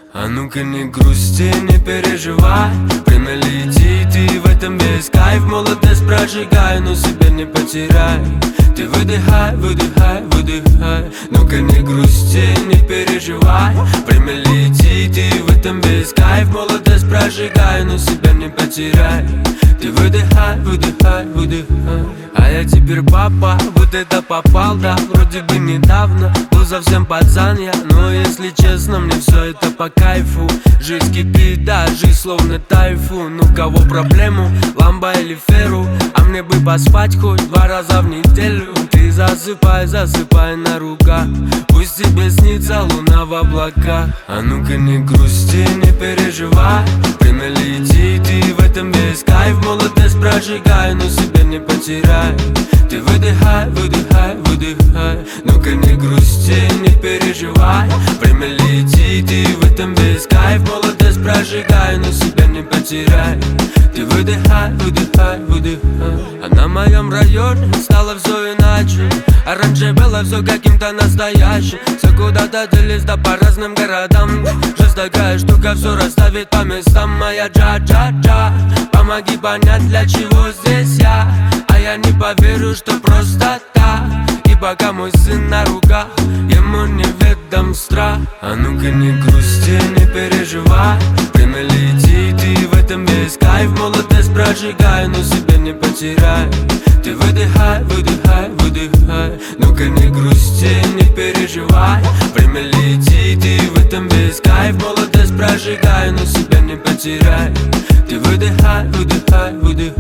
А ну-ка не грусти, не переживай. Время летит, и в этом весь кайф. Молодость прожигай, но себя не потеряй. Ты выдыхай, выдыхай, выдыхай. Ну-ка не грусти, не переживай. Время летит, и в этом весь кайф. Молодость прожигай, но себя не потеряй. Ты выдыхай, выдыхай, выдыхай. А я теперь папа, вот это попал, да. Вроде бы недавно был совсем пацан я, но если честно, мне все это по кайфу. Жизнь кипит, да, жизнь словно тайфун. Ну кого проблему, ламбо или феру? А мне бы поспать хоть 2 раза в неделю. Ты засыпай, засыпай на руках. Пусть тебе снится луна в облаках. А ну-ка не грусти, не переживай. Время летит, и в этом весь кайф. Молодость прожигай, но себя не потеряй. Ты выдыхай, выдыхай, выдыхай. Ну-ка не грусти, не переживай. Время летит, и в этом весь кайф. Молодость прожигай, но себя не потеряй. Ты выдыхай, выдыхай, выдыхай. А на моем районе стало все иначе. А раньше было все каким-то настоящим. Все куда-то делись, да по разным городам. Жизнь такая штука, все расставит по местам. Моя джа-джа-джа, помоги понять, для чего здесь я. А я не поверю, что просто так. И пока мой сын на руках, ему неведом страх. А ну-ка не грусти, не переживай. Время летит, и в этом весь кайф. Молодость прожигай, но себя не потеряй. Ты выдыхай, выдыхай, выдыхай. Ну-ка не грусти, не переживай. Время летит, и в этом весь кайф. Молодость прожигай, но себя не потеряй. Ты выдыхай, выдыхай, выдыхай.